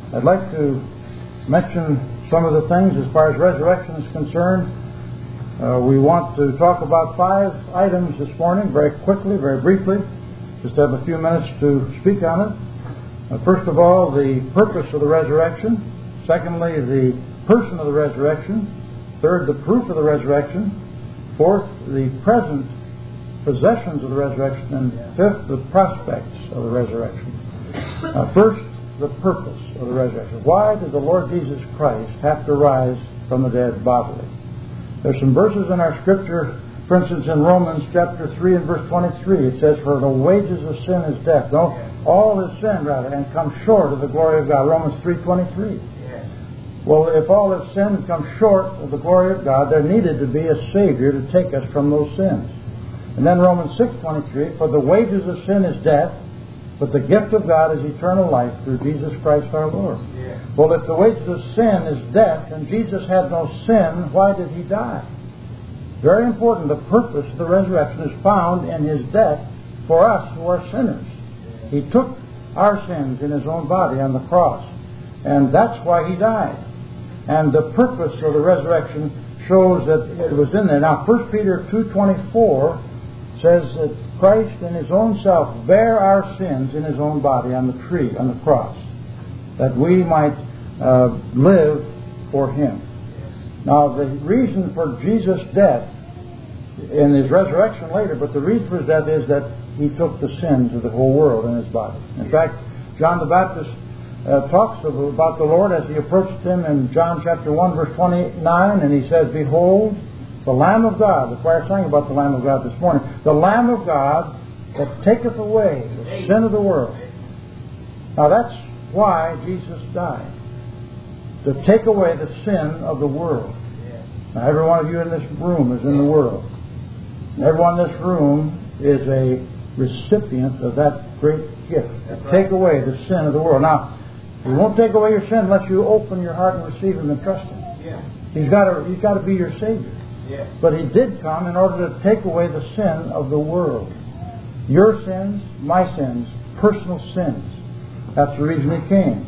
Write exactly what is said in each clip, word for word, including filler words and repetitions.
I'd like to mention some of the things as far as resurrection is concerned. Uh, we want to talk about five items this morning, very quickly, very briefly. Just have a few minutes to speak on it. Uh, first of all, the purpose of the resurrection. Secondly, the person of the resurrection. Third, the proof of the resurrection. Fourth, the present possessions of the resurrection. And fifth, the prospects of the resurrection. Uh, first, the purpose of the resurrection. Why did the Lord Jesus Christ have to rise from the dead bodily? There's some verses in our Scripture, for instance, in Romans chapter three and verse twenty-three, it says, "For the wages of sin is death." No, all is sin, rather, and come short of the glory of God. Romans three twenty-three. Well, if all have sinned and come short of the glory of God, there needed to be a Savior to take us from those sins. And then Romans six twenty-three, "For the wages of sin is death, but the gift of God is eternal life through Jesus Christ our Lord." Yeah. Well, if the wages of sin is death, and Jesus had no sin, why did He die? Very important. The purpose of the resurrection is found in His death for us who are sinners. Yeah. He took our sins in His own body on the cross, and that's why He died. And the purpose of the resurrection shows that it was in there. Now, First Peter two twenty-four says that Christ in His own self bare our sins in His own body on the tree, on the cross, that we might uh, live for Him. Now, the reason for Jesus' death and His resurrection later, but the reason for His death is that He took the sins of the whole world in His body. In fact, John the Baptist uh, talks about the Lord as He approached Him in John chapter one, verse twenty-nine, and He says, "Behold, the Lamb of God," the choir sang about the Lamb of God this morning, "the Lamb of God that taketh away the sin of the world." Now that's why Jesus died, to take away the sin of the world. Now every one of you in this room is in the world. And everyone in this room is a recipient of that great gift, to take away the sin of the world. Now, He won't take away your sin unless you open your heart and receive Him and trust Him. He's got to, He's got to be your Savior. Yes. But He did come in order to take away the sin of the world. Your sins, my sins, personal sins. That's the reason He came.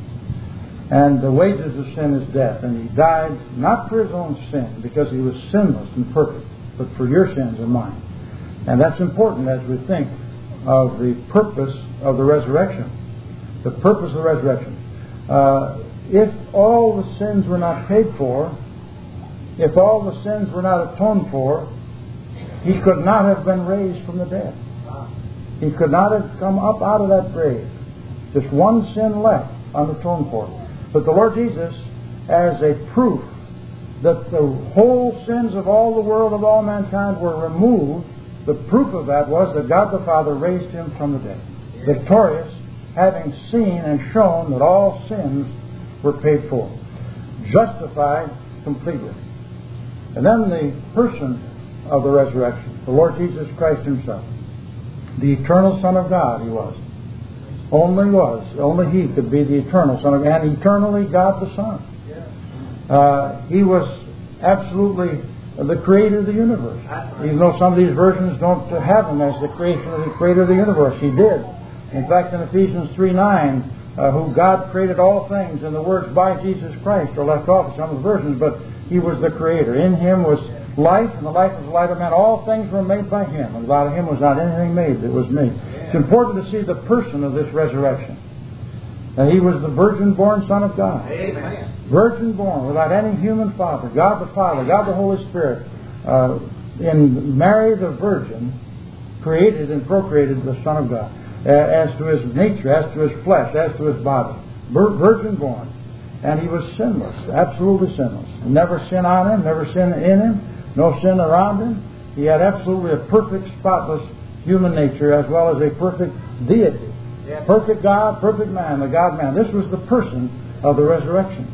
And the wages of sin is death. And He died not for His own sin, because He was sinless and perfect, but for your sins and mine. And that's important as we think of the purpose of the resurrection. The purpose of the resurrection. Uh, if all the sins were not paid for, if all the sins were not atoned for, He could not have been raised from the dead. He could not have come up out of that grave. Just one sin left unatoned for. But the Lord Jesus, as a proof that the whole sins of all the world, of all mankind, were removed, the proof of that was that God the Father raised Him from the dead, victorious, having seen and shown that all sins were paid for, justified completely. And then the person of the resurrection, the Lord Jesus Christ Himself, the eternal Son of God He was. Only was. Only He could be the eternal Son of God, and eternally God the Son. Uh, he was absolutely the creator of the universe. Even though some of these versions don't have Him as the creation of the creator of the universe, He did. In fact, in Ephesians three nine, uh, who God created all things, and the words "by Jesus Christ" are left off in some of the versions, but He was the creator. In Him was life, and the life was the light of man. All things were made by Him, and without Him was not anything made that was made. It's important to see the person of this resurrection. And He was the virgin-born Son of God. Amen. Virgin-born, without any human father. God the Father, God the Holy Spirit, uh, in married a virgin, created and procreated the Son of God. Uh, as to His nature, as to His flesh, as to His body. Virgin-born. And He was sinless, absolutely sinless. Never sin on Him, never sin in Him, no sin around Him. He had absolutely a perfect, spotless human nature as well as a perfect deity. Yes. Perfect God, perfect man, the God-man. This was the person of the resurrection.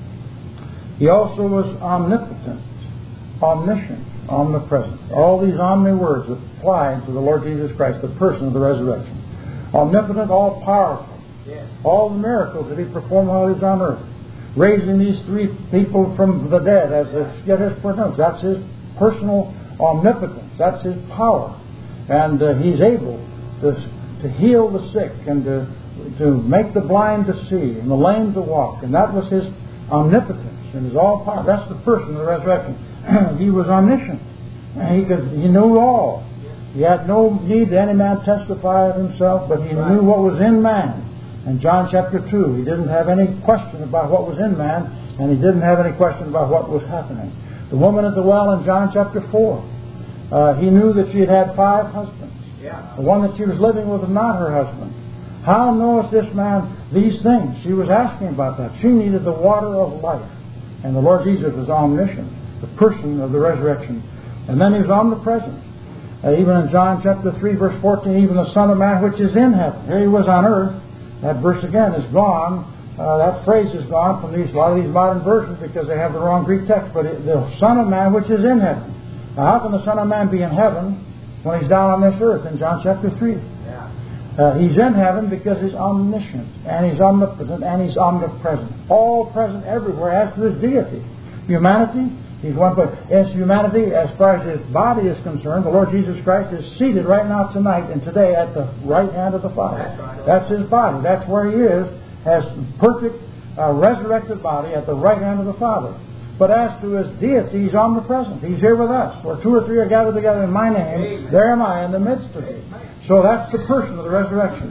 He also was omnipotent, omniscient, omnipresent. All these omni words apply to the Lord Jesus Christ, the person of the resurrection. Omnipotent, all-powerful. Yes. All the miracles that He performed while He was on earth. Raising these three people from the dead as yet His pronounced. That's His personal omnipotence. That's His power. And uh, He's able to, to heal the sick and to to make the blind to see and the lame to walk. And that was His omnipotence and His all power. That's the person of the resurrection. He was omniscient. He could, He knew all. He had no need that any man testify of Himself, but He knew what was in man. In John chapter two, He didn't have any question about what was in man, and He didn't have any question about what was happening. The woman at the well in John chapter four, uh, He knew that she had had five husbands. Yeah. The one that she was living with was not her husband. How knoweth this man these things? She was asking about that. She needed the water of life. And the Lord Jesus was omniscient, the person of the resurrection. And then He was omnipresent. Uh, even in John chapter three, verse fourteen, even the Son of Man which is in heaven. Here He was on earth. That verse again is gone. Uh, that phrase is gone from these, a lot of these modern versions because they have the wrong Greek text. But it, the Son of Man which is in heaven. Now, how can the Son of Man be in heaven when He's down on this earth in John chapter three? Yeah. Uh, he's in heaven because He's omniscient, and He's omnipotent, and He's omnipresent. All present everywhere as to His deity. Humanity, He's one, but as humanity, as far as His body is concerned, the Lord Jesus Christ is seated right now tonight and today at the right hand of the Father. That's, right. That's His body. That's where He is, has perfect uh, resurrected body at the right hand of the Father. But as to His deity, He's omnipresent. He's here with us. Where two or three are gathered together in My name, Amen. There am I in the midst of thee. So that's the person of the resurrection.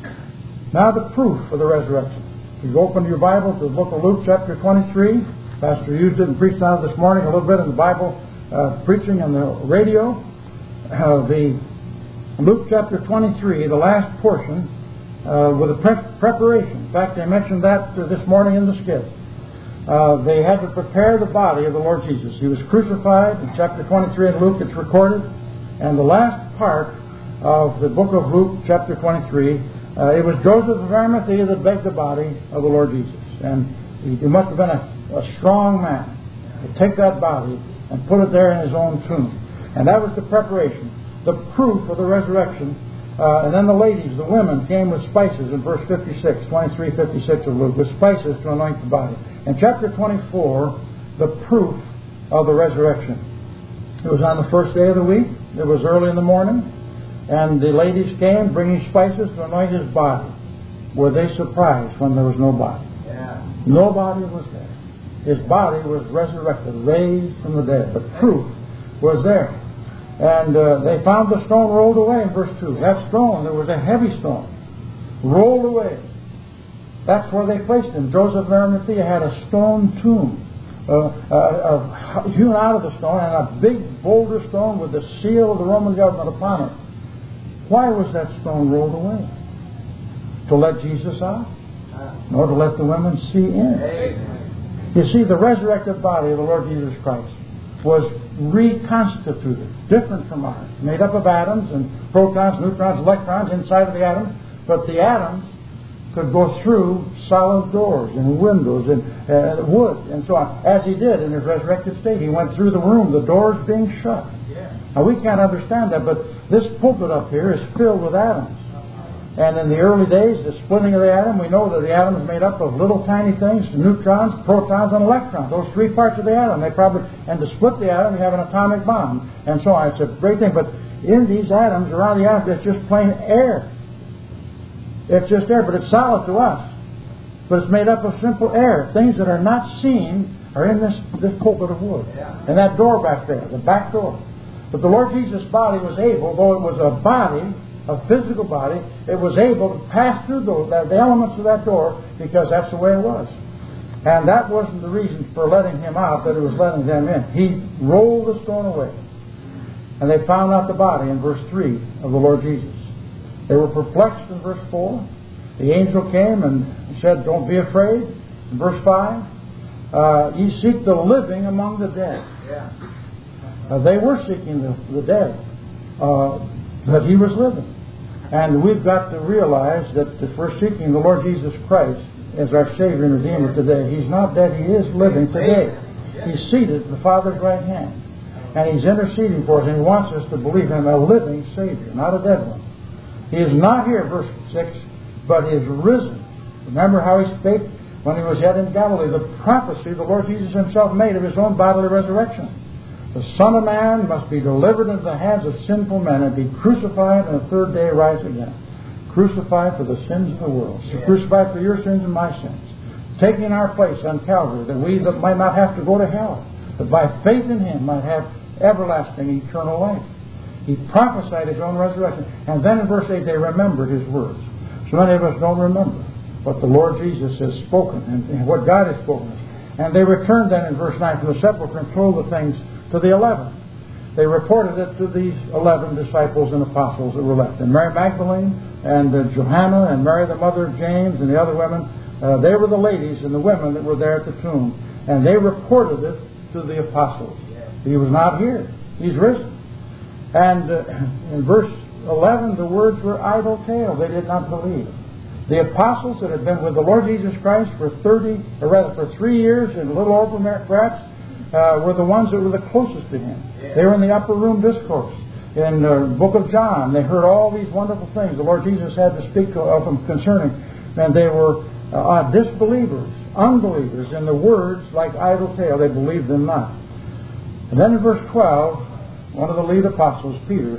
Now the proof of the resurrection. If you open your Bible to the book of Luke chapter twenty-three, Pastor used it and preached on it this morning a little bit in the Bible, uh, preaching on the radio. Uh, the Luke chapter twenty-three, the last portion, uh, with a pre- preparation. In fact, I mentioned that uh, this morning in the skit. Uh, they had to prepare the body of the Lord Jesus. He was crucified. In chapter twenty-three in Luke, it's recorded. And the last part of the book of Luke, chapter twenty-three, uh, it was Joseph of Arimathea that begged the body of the Lord Jesus. And he, he must have been a a strong man to take that body and put it there in his own tomb. And that was the preparation, the proof of the resurrection. Uh, and then the ladies, the women, came with spices in verse fifty-six, twenty-three, fifty-six of Luke, with spices to anoint the body. In chapter twenty-four, the proof of the resurrection. It was on the first day of the week. It was early in the morning. And the ladies came bringing spices to anoint His body. Were they surprised when there was no body? Yeah. Nobody was there. His body was resurrected, raised from the dead. The proof was there. And uh, they found the stone rolled away in verse two. That stone, there was a heavy stone, rolled away. That's where they placed Him. Joseph of Arimathea had a stone tomb, uh, uh, uh, hewn out of the stone, and a big boulder stone with the seal of the Roman government upon it. Why was that stone rolled away? To let Jesus out? Nor to let the women see in. Amen. You see, the resurrected body of the Lord Jesus Christ was reconstituted, different from ours, made up of atoms and protons, neutrons, electrons inside of the atom, but the atoms could go through solid doors and windows and uh, wood and so on, as He did in His resurrected state. He went through the room, the doors being shut. Yeah. Now, we can't understand that, but this pulpit up here is filled with atoms. And in the early days, the splitting of the atom, we know that the atom is made up of little tiny things, neutrons, protons, and electrons. Those three parts of the atom. They probably, and to split the atom, you have an atomic bomb, and so on. It's a great thing. But in these atoms, around the atom, it's just plain air. It's just air, but it's solid to us. But it's made up of simple air. Things that are not seen are in this, this pulpit of wood. And that door back there, the back door. But the Lord Jesus' body was able, though it was a body, a physical body, it was able to pass through those, the elements of that door, because that's the way it was. And that wasn't the reason for letting Him out, that it was letting them in. He rolled the stone away. And they found out the body in verse three of the Lord Jesus. They were perplexed in verse four. The angel came and said, "Don't be afraid." In verse five, uh, "Ye seek the living among the dead." Yeah. Uh, they were seeking the, the dead. Uh, but He was living. And we've got to realize that if we're seeking the Lord Jesus Christ as our Savior and Redeemer today, He's not dead, He is living today. He's seated at the Father's right hand. And He's interceding for us, and He wants us to believe Him, a living Savior, not a dead one. He is not here, verse six, but He is risen. Remember how He spake when He was yet in Galilee, the prophecy the Lord Jesus Himself made of His own bodily resurrection. The Son of Man must be delivered into the hands of sinful men and be crucified, and the third day rise again. crucified for the sins of the world, crucified for your sins and my sins, taking our place on Calvary, that we that might not have to go to hell, but by faith in Him might have everlasting, eternal life. He prophesied His own resurrection. And then in verse eight, they remembered His words. So many of us don't remember what the Lord Jesus has spoken and, and what God has spoken. And they returned then in verse nine from the sepulchre and told the things to the eleven. They reported it to these eleven disciples and apostles that were left. And Mary Magdalene and uh, Johanna and Mary the mother of James and the other women, uh, they were the ladies and the women that were there at the tomb. And they reported it to the apostles. He was not here. He's risen. And uh, in verse eleven, the words were idle tale. They did not believe. The apostles that had been with the Lord Jesus Christ for thirty, or rather for three years and a little over perhaps, uh, were the ones that were the closest to Him. They were in the upper room discourse. In the book of John, they heard all these wonderful things the Lord Jesus had to speak of them concerning. And they were uh, disbelievers, unbelievers in the words like idle tale. They believed them not. And then in verse twelve, one of the lead apostles, Peter,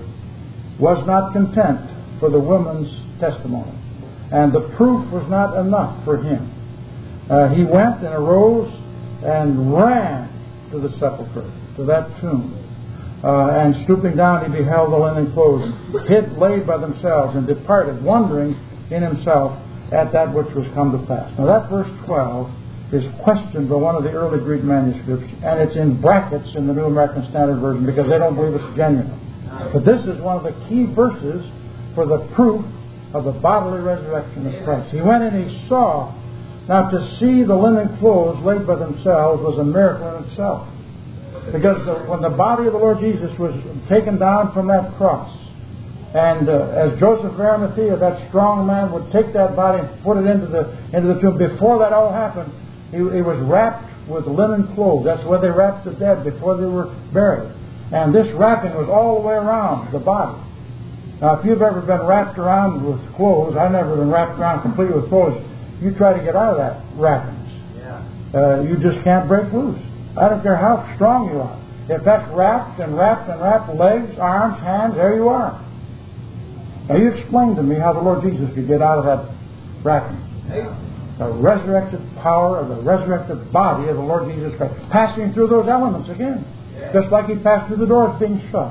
was not content for the woman's testimony. And the proof was not enough for him. Uh, he went and arose and ran to the sepulchre, to that tomb. Uh, and stooping down, he beheld the linen clothes, hid laid by themselves, and departed, wondering in himself at that which was come to pass. Now that verse twelve is questioned by one of the early Greek manuscripts, and it's in brackets in the New American Standard Version because they don't believe it's genuine. But this is one of the key verses for the proof of the bodily resurrection of Christ. He went and he saw. Now to see the linen clothes laid by themselves was a miracle in itself. Because the, when the body of the Lord Jesus was taken down from that cross, and uh, as Joseph of Arimathea, that strong man, would take that body and put it into the into the tomb, before that all happened, he, he was wrapped with linen clothes. That's where they wrapped the dead before they were buried. And this wrapping was all the way around the body. Now, if you've ever been wrapped around with clothes, I've never been wrapped around completely with clothes, you try to get out of that wrappings. Yeah. Uh, you just can't break loose. I don't care how strong you are. If that's wrapped and wrapped and wrapped, legs, arms, hands, there you are. Now you explain to me how the Lord Jesus could get out of that wrapping. The resurrected power of the resurrected body of the Lord Jesus Christ, passing through those elements again. Just like He passed through the doors being shut.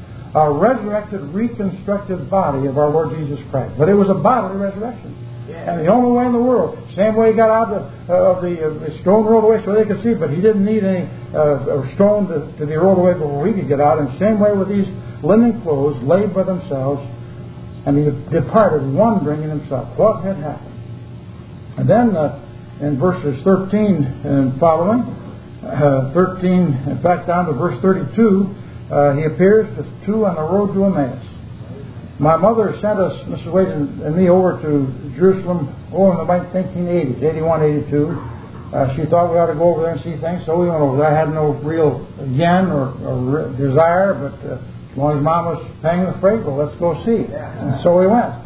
A resurrected, reconstructed body of our Lord Jesus Christ. But it was a bodily resurrection. And the only way in the world, same way He got out of the, uh, of the, uh, the stone rolled away so they could see, but He didn't need any uh, stone to, to be rolled away before we could get out. And same way with these linen clothes laid by themselves, and He departed wondering in Himself what had happened. And then uh, in verses thirteen and following, uh, thirteen, in fact down to verse thirty-two, uh, He appears to two on the road to Emmaus. My mother sent us, Missus Wade and, and me, over to Jerusalem oh, in the nineteen eighties, eighty-one, eighty-two. Uh, she thought we ought to go over there and see things, so we went over there. I had no real yen or, or desire, but uh, as long as Mom was paying the freight, well, let's go see. And so we went.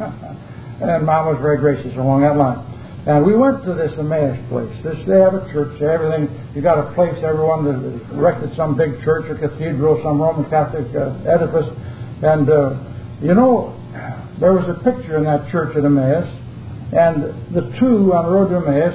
And Mom was very gracious along that line. And we went to this Emmaus place. This, they have a church, everything. You got a place, everyone that erected some big church or cathedral, some Roman Catholic uh, edifice. And, uh, you know, there was a picture in that church at Emmaus, and the two on the road to Emmaus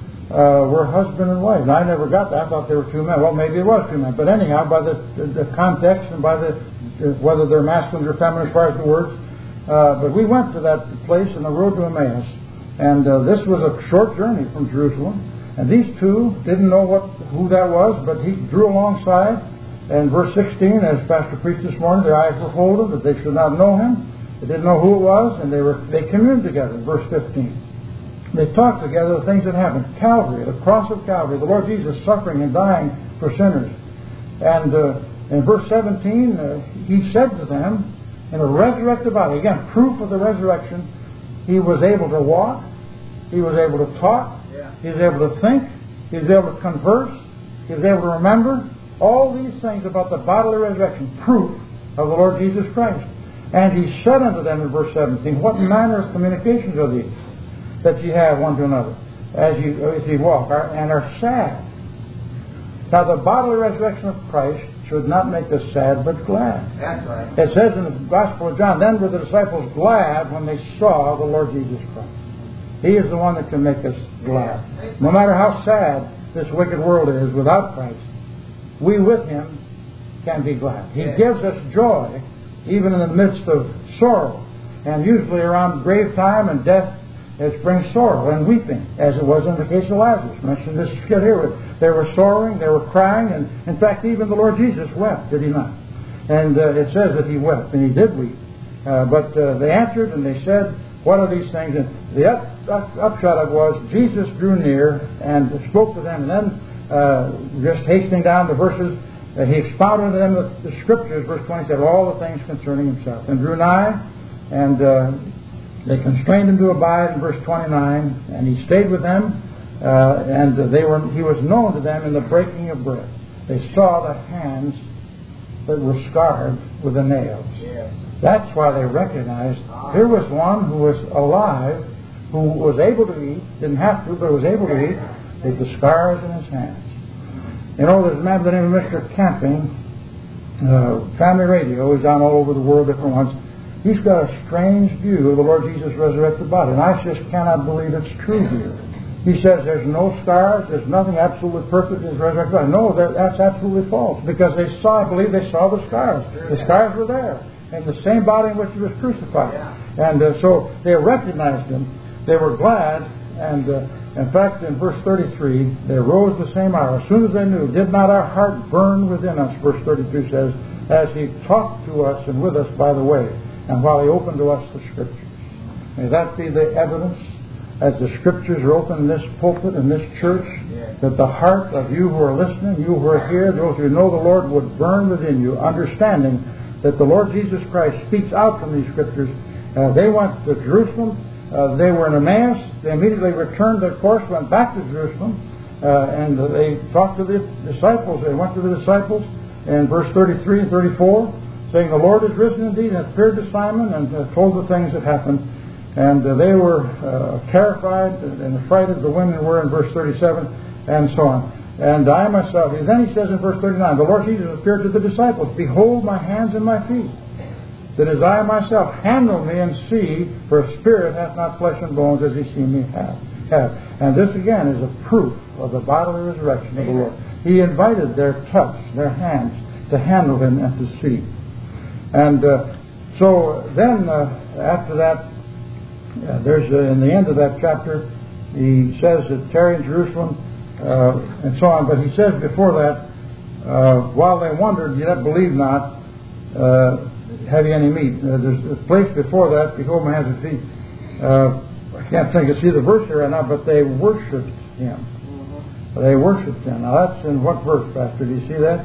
uh, were husband and wife. And I never got that. I thought they were two men. Well, maybe it was two men. But anyhow, by the, the, the context and by the whether they're masculine or feminine as far as the words, uh, but we went to that place on the road to Emmaus. And uh, this was a short journey from Jerusalem. And these two didn't know what who that was, but he drew alongside. And verse sixteen, as Pastor preached this morning, their eyes were folded, that they should not know Him. They didn't know who it was, and they were they communed together. Verse fifteen. They talked together the things that happened. Calvary, the cross of Calvary, the Lord Jesus suffering and dying for sinners. And uh, in verse seventeen, uh, He said to them, in a resurrected body, again, proof of the resurrection, He was able to walk, He was able to talk, yeah. He was able to think, He was able to converse, He was able to remember. All these things about the bodily resurrection, proof of the Lord Jesus Christ. And He said unto them in verse seventeen, what manner of communications are these that ye have one to another as ye, as ye walk are, and are sad? Now the bodily resurrection of Christ should not make us sad but glad. That's right. It says in the Gospel of John, then were the disciples glad when they saw the Lord Jesus Christ. He is the one that can make us glad. No matter how sad this wicked world is without Christ, we with Him can be glad. He gives us joy even in the midst of sorrow. And usually around grave time and death, it brings sorrow and weeping, as it was in the case of Lazarus. Mentioned this skit here. They were sorrowing, they were crying, and in fact even the Lord Jesus wept, did He not? And uh, it says that He wept, and He did weep. Uh, but uh, they answered and they said, what are these things? And the up, up, upshot of it was Jesus drew near and spoke to them, and then uh, just hastening down the verses, uh, He expounded to them the, the Scriptures, verse twenty said, all the things concerning Himself. And drew nigh, and uh, they constrained Him to abide in verse twenty-nine, and He stayed with them, uh, and they were He was known to them in the breaking of bread. They saw the hands that were scarred with the nails. Yes. That's why they recognized here was one who was alive, who was able to eat, didn't have to, but was able to eat, with the scars in his hands. You know, there's a man by the name of Mister Camping, uh, Family Radio, he's on all over the world, different ones. He's got a strange view of the Lord Jesus' resurrected body, and I just cannot believe it's true here. He says there's no scars, there's nothing absolutely perfect in His resurrected body. No, that, that's absolutely false, because they saw, I believe they saw the scars. The scars were there, in the same body in which He was crucified. And uh, so they recognized Him. They were glad, and uh, in fact, in verse thirty-three, they rose the same hour. As soon as they knew, did not our heart burn within us, verse thirty-two says, as He talked to us and with us by the way, and while He opened to us the Scriptures. May that be the evidence, as the Scriptures are open in this pulpit, in this church, that the heart of you who are listening, you who are here, those who know the Lord, would burn within you, understanding that the Lord Jesus Christ speaks out from these Scriptures. Uh, they went to Jerusalem. Uh, they were in Emmaus. They immediately returned their course, went back to Jerusalem, uh, and uh, they talked to the disciples. They went to the disciples in verse thirty-three and thirty-four, saying, the Lord is risen indeed, and appeared to Simon, and uh, told the things that happened. And uh, they were uh, terrified and affrighted, the women were, in verse thirty-seven, and so on. And I myself, and then he says in verse thirty-nine, the Lord Jesus appeared to the disciples, behold my hands and my feet, that as I myself handle me and see, for a spirit hath not flesh and bones as He seen me have. have. And this again is a proof of the bodily resurrection of the Lord. He invited their touch, their hands, to handle Him and to see. And uh, so then uh, after that, uh, there's uh, in the end of that chapter, he says that tarry in Jerusalem, uh, and so on. But he says before that, uh, while they wondered, yet believe not, uh, have you any meat? Uh, there's a place before that, behold my hands and feet. Uh, I can't think of see the verse here right now, but they worshipped Him. Mm-hmm. They worshipped Him. Now that's in what verse, Pastor? Do you see that?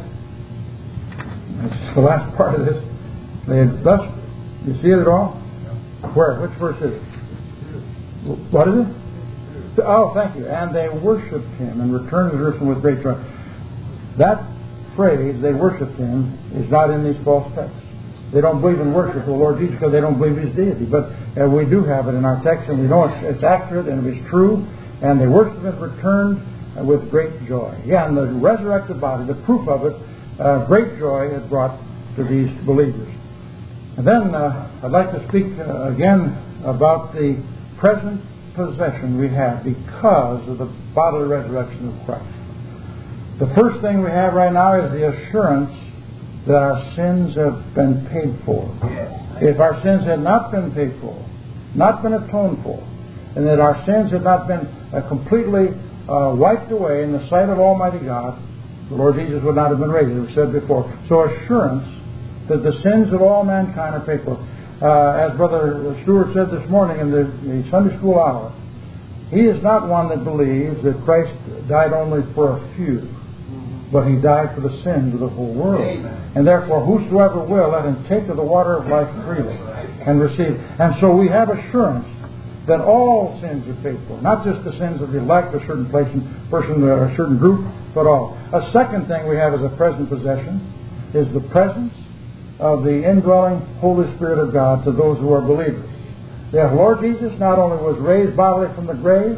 That's the last part of this. They thus, you see it at all? Yeah. Where? Which verse is it? What is it? Oh, thank you. And they worshipped Him and returned to Jerusalem with great joy. That phrase, they worshipped Him, is not in these false texts. They don't believe in worship of the Lord Jesus because they don't believe His deity. But uh, we do have it in our text, and we know it's, it's accurate and it's true. And they worshipped Him and returned uh, with great joy. Yeah, and the resurrected body, the proof of it, uh, great joy it brought to these believers. And then uh, I'd like to speak uh, again about the present possession we have because of the bodily resurrection of Christ. The first thing we have right now is the assurance that our sins have been paid for. If our sins had not been paid for, not been atoned for, and that our sins had not been uh, completely uh, wiped away in the sight of Almighty God, the Lord Jesus would not have been raised, as we said before. So assurance that the sins of all mankind are paid for. Uh, as Brother Stewart said this morning in the, the Sunday school hour, he is not one that believes that Christ died only for a few, but He died for the sins of the whole world. Amen. And therefore, whosoever will, let him take of the water of life freely and receive. And so we have assurance that all sins are paid for, not just the sins of the elect, a certain person, person, or a certain group, but all. A second thing we have as a present possession is the presence of the indwelling Holy Spirit of God to those who are believers. The Lord Jesus not only was raised bodily from the grave,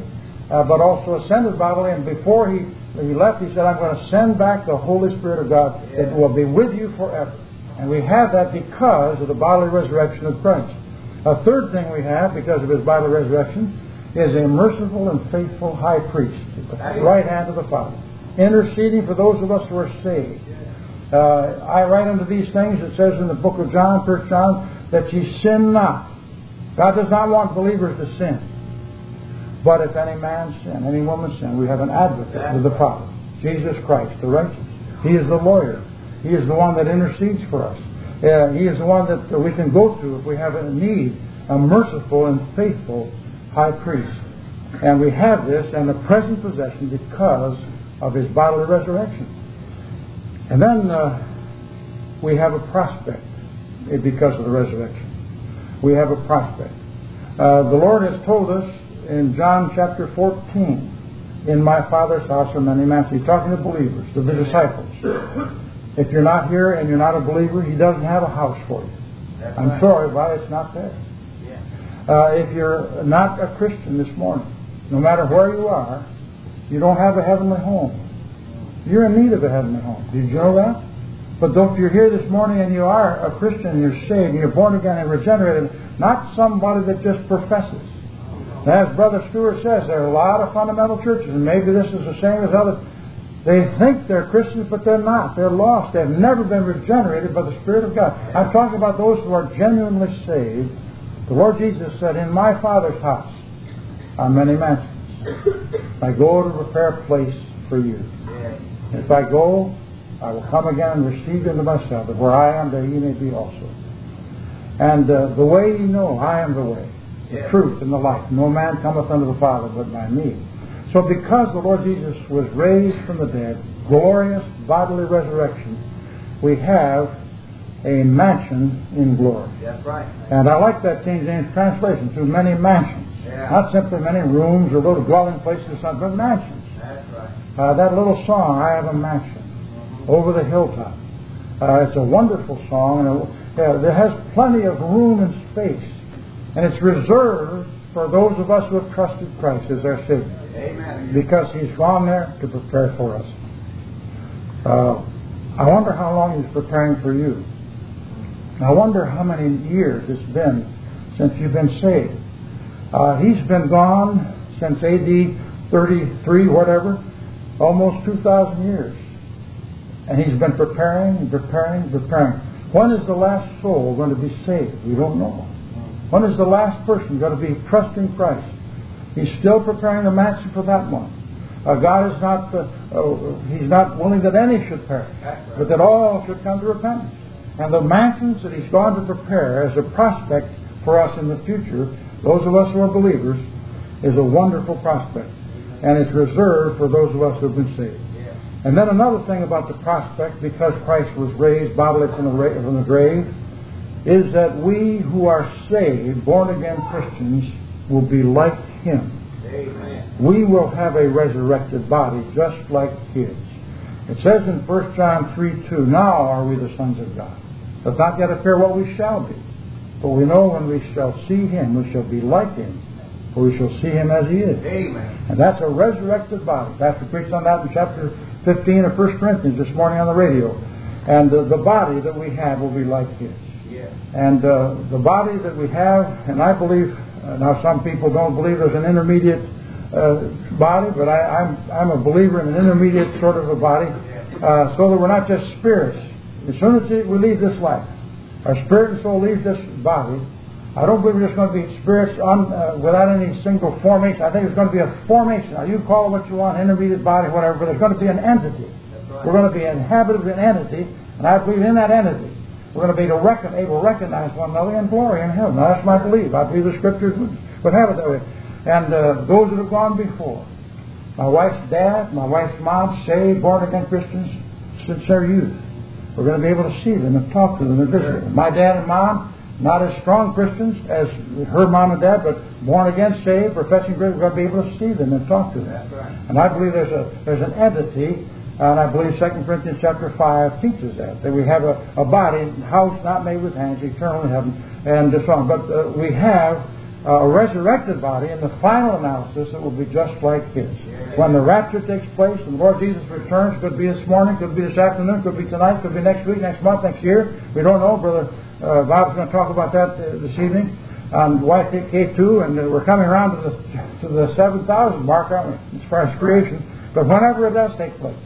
uh, but also ascended bodily. And before he, he left, he said, I'm going to send back the Holy Spirit of God. It will be with you forever. And we have that because of the bodily resurrection of Christ. A third thing we have, because of His bodily resurrection, is a merciful and faithful high priest at the right hand of the Father, interceding for those of us who are saved. Uh, I write unto these things, it says in the book of John, First John, that ye sin not. God does not want believers to sin. But if any man sin, any woman sin, we have an advocate with the Father, Jesus Christ, the righteous. He is the lawyer. He is the one that intercedes for us. Uh, he is the one that uh, we can go to if we have a need, a merciful and faithful high priest. And we have this in the present possession because of His bodily resurrection. And then uh, we have a prospect because of the resurrection. We have a prospect. Uh, the Lord has told us in John chapter fourteen, in my Father's house are many mansions. He's talking to believers, to the disciples. If you're not here and you're not a believer, He doesn't have a house for you. That's I'm right. sorry, but it's not there. Yeah. Uh, if you're not a Christian this morning, no matter where you are, you don't have a heavenly home. You're in need of a heavenly home. Did you know that? But though if you're here this morning and you are a Christian, you're saved, and you're born again and regenerated, not somebody that just professes. As Brother Stewart says, there are a lot of fundamental churches, and maybe this is the same as others. They think they're Christians, but they're not. They're lost. They've never been regenerated by the Spirit of God. I'm talking about those who are genuinely saved. The Lord Jesus said, in my Father's house are many mansions. I go to prepare a place for you. If I go, I will come again and receive you into myself, that where I am, there ye may be also. And uh, the way ye know, I am the way, the yeah. truth, and the life. No man cometh unto the Father but by me. So because the Lord Jesus was raised from the dead, glorious bodily resurrection, we have a mansion in glory. That's right. And I like that King James translation, to many mansions. Yeah. Not simply many rooms or little dwelling places or something, but mansions. That's right. Uh, that little song, I have a mansion, mm-hmm. over the hilltop. Uh, it's a wonderful song, and it, uh, it has plenty of room and space. And it's reserved for those of us who have trusted Christ as our Savior. Amen. Because He's gone there to prepare for us. Uh, I wonder how long He's preparing for you. I wonder how many years it's been since you've been saved. Uh, he's been gone since A D thirty-three, whatever, almost two thousand years. And He's been preparing and preparing and preparing. When is the last soul going to be saved? We don't know. When is the last person going to be trusting Christ? He's still preparing the mansion for that one. Uh, God is not, uh, uh, He's not willing that any should perish, but that all should come to repentance. And the mansions that He's gone to prepare as a prospect for us in the future, those of us who are believers, is a wonderful prospect. And it's reserved for those of us who have been saved. And then another thing about the prospect, because Christ was raised bodily from the, from the grave, is that we who are saved, born-again Christians, will be like Him. Amen. We will have a resurrected body just like His. It says in First John three two, now are we the sons of God. Does not yet appear what we shall be. For we know when we shall see Him, we shall be like Him. For we shall see Him as He is. Amen. And that's a resurrected body. Pastor preached on that in chapter fifteen of First Corinthians this morning on the radio. And uh, the body that we have will be like His. Yeah. And uh, the body that we have, and I believe, uh, now some people don't believe there's an intermediate uh, body, but I, I'm I'm a believer in an intermediate sort of a body, uh, so that we're not just spirits. As soon as we leave this life, our spirit and soul leave this body, I don't believe we're just going to be spirits on, uh, without any single formation. I think it's going to be a formation. Now, you call it what you want, intermediate body, whatever, but there's going to be an entity. Right. We're going to be inhabited with an entity, and I believe in that entity we're going to be to reckon, able to recognize one another in glory in heaven. Now, that's my belief. I believe the Scriptures would, would have it that way. And uh, those that have gone before, my wife's dad, my wife's mom, saved, born-again Christians since their youth. We're going to be able to see them and talk to them and visit them. My dad and mom, not as strong Christians as her mom and dad, but born again, saved, professing Christians. We're going to be able to see them and talk to them. That's right. And I believe there's a there's an entity, and I believe Second Corinthians chapter five teaches that, that we have a, a body, house not made with hands, eternal in heaven, and so on. But uh, we have uh, a resurrected body, in the final analysis, it will be just like His. When the rapture takes place and the Lord Jesus returns, could be this morning, could be this afternoon, could be tonight, could be next week, next month, next year. We don't know. Brother uh, Bob's going to talk about that uh, this evening on Y K two, and uh, we're coming around to the to the seven thousand mark, aren't we, as far as creation. But whenever it does take place,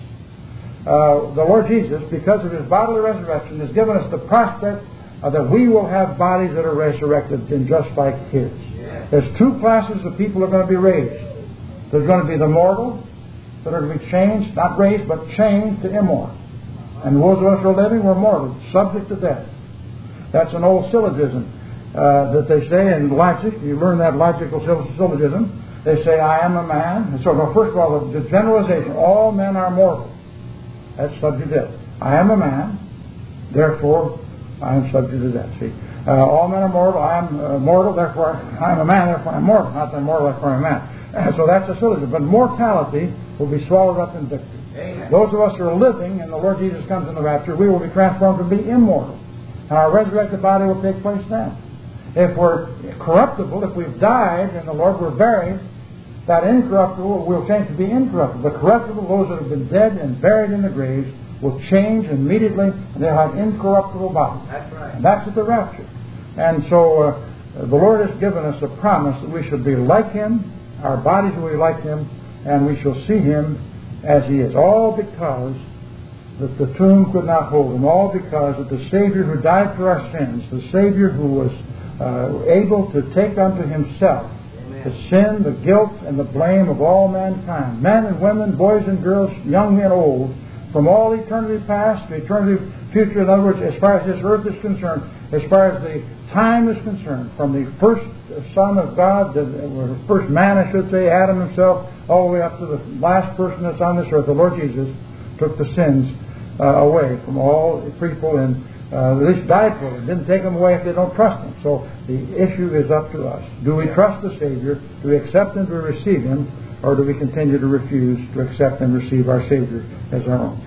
uh, the Lord Jesus, because of His bodily resurrection, has given us the prospect uh, that we will have bodies that are resurrected in just like His. Yes. There's two classes of people that are going to be raised. There's going to be the mortal that are going to be changed, not raised, but changed to immortal. And those of us who are living, we're mortal, subject to death. That's an old syllogism uh, that they say in logic. You learn that logical syllogism. They say, I am a man. And so, no, first of all, the, the generalization, all men are mortal. That's subject to death. I am a man, therefore I am subject to death. See, uh, all men are mortal. I am uh, mortal, therefore I am a man, therefore I am mortal. Not that I'm mortal, therefore I am a man. Uh, so that's a syllogism. But mortality will be swallowed up in victory. Amen. Those of us who are living and the Lord Jesus comes in the rapture, we will be transformed to be immortal. And our resurrected body will take place then. If we're corruptible, if we've died and the Lord were buried, that incorruptible will change to be incorruptible. The corruptible, those that have been dead and buried in the graves, will change immediately, and they'll have incorruptible bodies. That's right. And that's at the rapture. And so uh, the Lord has given us a promise that we should be like Him, our bodies will be like Him, and we shall see Him as He is. All because that the tomb could not hold Him. All because that the Savior who died for our sins, the Savior who was uh, able to take unto Himself the sin, the guilt, and the blame of all mankind, men and women, boys and girls, young and old, from all eternity past to eternity future. In other words, as far as this earth is concerned, as far as the time is concerned, from the first Son of God, the first man, I should say, Adam himself, all the way up to the last person that's on this earth, the Lord Jesus took the sins uh, away from all people and Uh, at least died for them. Didn't take them away if they don't trust Him. So the issue is up to us. Do we trust the Savior? Do we accept Him to receive Him? Or do we continue to refuse to accept and receive our Savior as our own?